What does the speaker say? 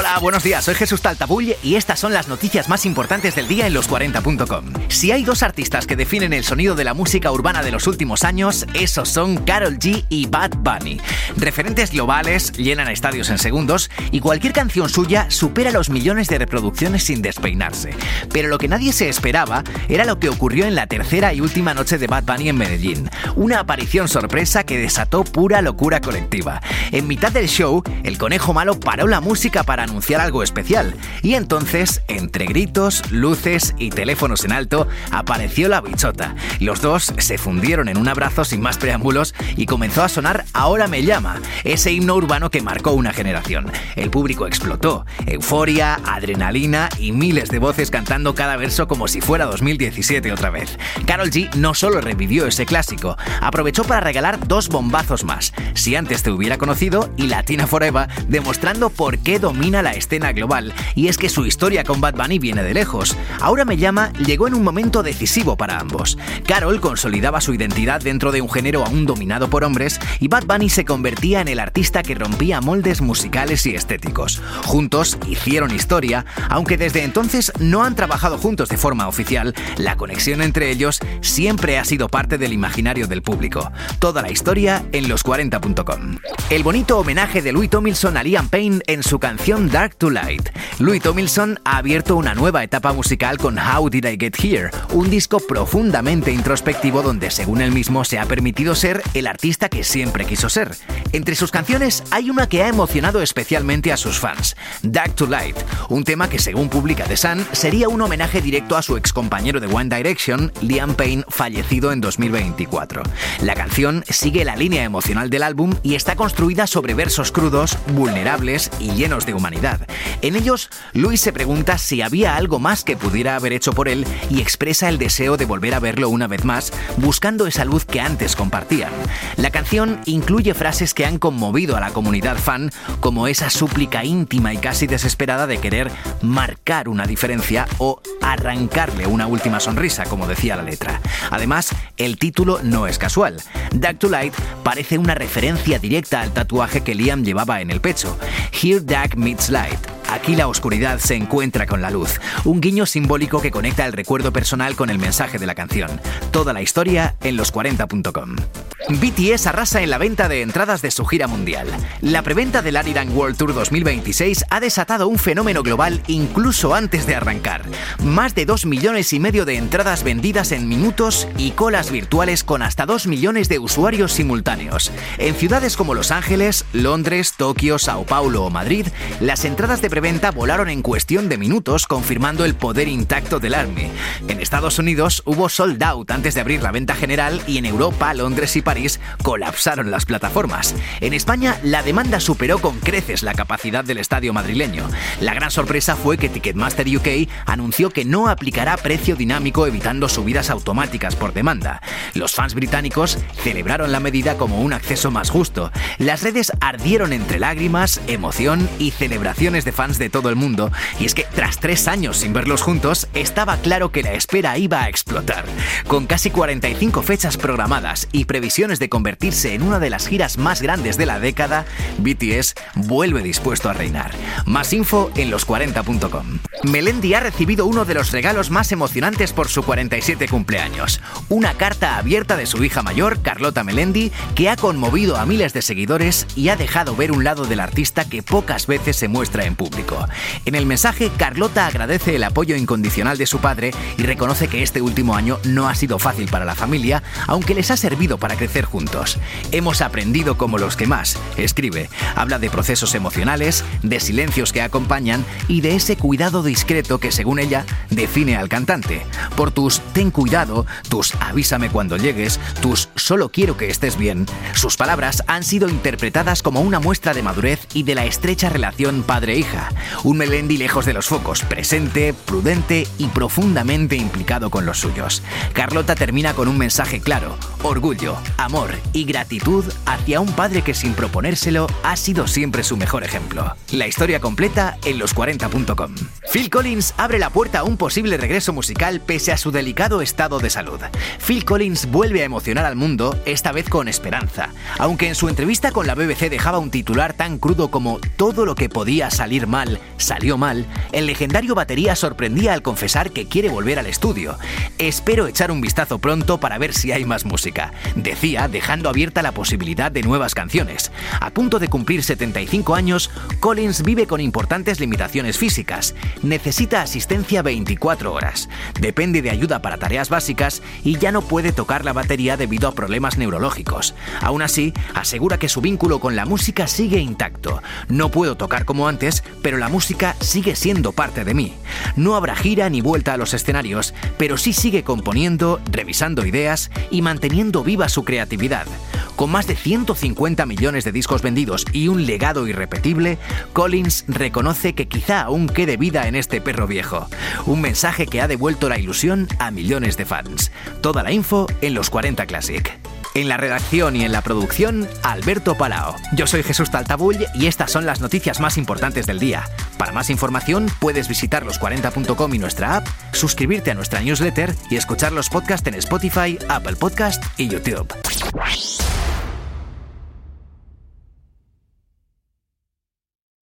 Hola, buenos días, soy Jesús Taltabull y estas son las noticias más importantes del día en los40.com. Si hay dos artistas que definen el sonido de la música urbana de los últimos años, esos son Karol G y Bad Bunny. Referentes globales, llenan estadios en segundos y cualquier canción suya supera los millones de reproducciones sin despeinarse. Pero lo que nadie se esperaba era lo que ocurrió en la tercera y última noche de Bad Bunny en Medellín. Una aparición sorpresa que desató pura locura colectiva. En mitad del show, el conejo malo paró la música para anunciar algo especial. Y entonces, entre gritos, luces y teléfonos en alto, apareció la bichota. Los dos se fundieron en un abrazo sin más preámbulos y comenzó a sonar Ahora me llama, ese himno urbano que marcó una generación. El público explotó. Euforia, adrenalina y miles de voces cantando cada verso como si fuera 2017 otra vez. Karol G no solo revivió ese clásico, aprovechó para regalar dos bombazos más. Si antes te hubiera conocido y Latina Forever, demostrando por qué domina la escena global, y es que su historia con Bad Bunny viene de lejos. Ahora me llama llegó en un momento decisivo para ambos. Karol consolidaba su identidad dentro de un género aún dominado por hombres y Bad Bunny se convertía en el artista que rompía moldes musicales y estéticos. Juntos hicieron historia, aunque desde entonces no han trabajado juntos de forma oficial, la conexión entre ellos siempre ha sido parte del imaginario del público. Toda la historia en los40.com. El bonito homenaje de Louis Tomlinson a Liam Payne en su canción Dark to Light. Louis Tomlinson ha abierto una nueva etapa musical con How Did I Get Here, un disco profundamente introspectivo donde, según él mismo, se ha permitido ser el artista que siempre quiso ser. Entre sus canciones hay una que ha emocionado especialmente a sus fans, Dark to Light, un tema que, según publica The Sun, sería un homenaje directo a su excompañero de One Direction, Liam Payne, fallecido en 2024. La canción sigue la línea emocional del álbum y está construida sobre versos crudos, vulnerables y llenos de humanidad. En ellos, Louis se pregunta si había algo más que pudiera haber hecho por él y expresa el deseo de volver a verlo una vez más, buscando esa luz que antes compartían. La canción incluye frases que han conmovido a la comunidad fan, como esa súplica íntima y casi desesperada de querer marcar una diferencia o arrancarle una última sonrisa, como decía la letra. Además, el título no es casual. Dark to Light parece una referencia directa al tatuaje que Liam llevaba en el pecho. Here Dark Meets Light. Aquí la oscuridad se encuentra con la luz, un guiño simbólico que conecta el recuerdo personal con el mensaje de la canción. Toda la historia en los40.com. BTS arrasa en la venta de entradas de su gira mundial. La preventa del Ariran World Tour 2026 ha desatado un fenómeno global incluso antes de arrancar. Más de 2,5 millones de entradas vendidas en minutos y colas virtuales con hasta 2 millones de usuarios simultáneos. En ciudades como Los Ángeles, Londres, Tokio, Sao Paulo o Madrid, las entradas de preventa volaron en cuestión de minutos, confirmando el poder intacto del ARMY. En Estados Unidos hubo sold out antes de abrir la venta general y en Europa, Londres y París colapsaron las plataformas. En España, la demanda superó con creces la capacidad del estadio madrileño. La gran sorpresa fue que Ticketmaster UK anunció que no aplicará precio dinámico, evitando subidas automáticas por demanda. Los fans británicos celebraron la medida como un acceso más justo. Las redes ardieron entre lágrimas, emoción y celebraciones de fans de todo el mundo, y es que tras 3 años sin verlos juntos, estaba claro que la espera iba a explotar. Con casi 45 fechas programadas y previsiones de convertirse en una de las giras más grandes de la década, BTS vuelve dispuesto a reinar. Más info en los40.com. Melendi ha recibido uno de los regalos más emocionantes por su 47 cumpleaños. Una carta abierta de su hija mayor, Carlota Melendi, que ha conmovido a miles de seguidores y ha dejado ver un lado del artista que pocas veces se muestra en público. En el mensaje, Carlota agradece el apoyo incondicional de su padre y reconoce que este último año no ha sido fácil para la familia, aunque les ha servido para crecer juntos. Hemos aprendido como los que más, escribe. Habla de procesos emocionales, de silencios que acompañan y de ese cuidado discreto que, según ella, define al cantante. Por tus ten cuidado, tus avísame cuando llegues, tus solo quiero que estés bien, sus palabras han sido interpretadas como una muestra de madurez y de la estrecha relación padre-hija. Un Melendi lejos de los focos, presente, prudente y profundamente implicado con los suyos. Carlota termina con un mensaje claro: orgullo, amor y gratitud hacia un padre que, sin proponérselo, ha sido siempre su mejor ejemplo. La historia completa en los40.com. Phil Collins abre la puerta a un posible regreso musical pese a su delicado estado de salud. Phil Collins vuelve a emocionar al mundo, esta vez con esperanza. Aunque en su entrevista con la BBC dejaba un titular tan crudo como "todo lo que podía salir mal, salió mal", el legendario batería sorprendía al confesar que quiere volver al estudio. "Espero echar un vistazo pronto para ver si hay más música", decía, dejando abierta la posibilidad de nuevas canciones. A punto de cumplir 75 años, Collins vive con importantes limitaciones físicas. Necesita asistencia 24 horas. Depende de ayuda para tareas básicas y ya no puede tocar la batería debido a problemas neurológicos. Aún así, asegura que su vínculo con la música sigue intacto. "No puedo tocar como antes, pero la música sigue siendo parte de mí. No habrá gira ni vuelta a los escenarios, pero sí sigue componiendo, revisando ideas y manteniendo viva su creatividad". Con más de 150 millones de discos vendidos y un legado irrepetible, Collins reconoce que quizá aún quede vida en este perro viejo. Un mensaje que ha devuelto la ilusión a millones de fans. Toda la info en Los 40 Classic. En la redacción y en la producción, Alberto Palao. Yo soy Jesús Taltabull y estas son las noticias más importantes del día. Para más información puedes visitar los40.com y nuestra app, suscribirte a nuestra newsletter y escuchar los podcasts en Spotify, Apple Podcast y YouTube.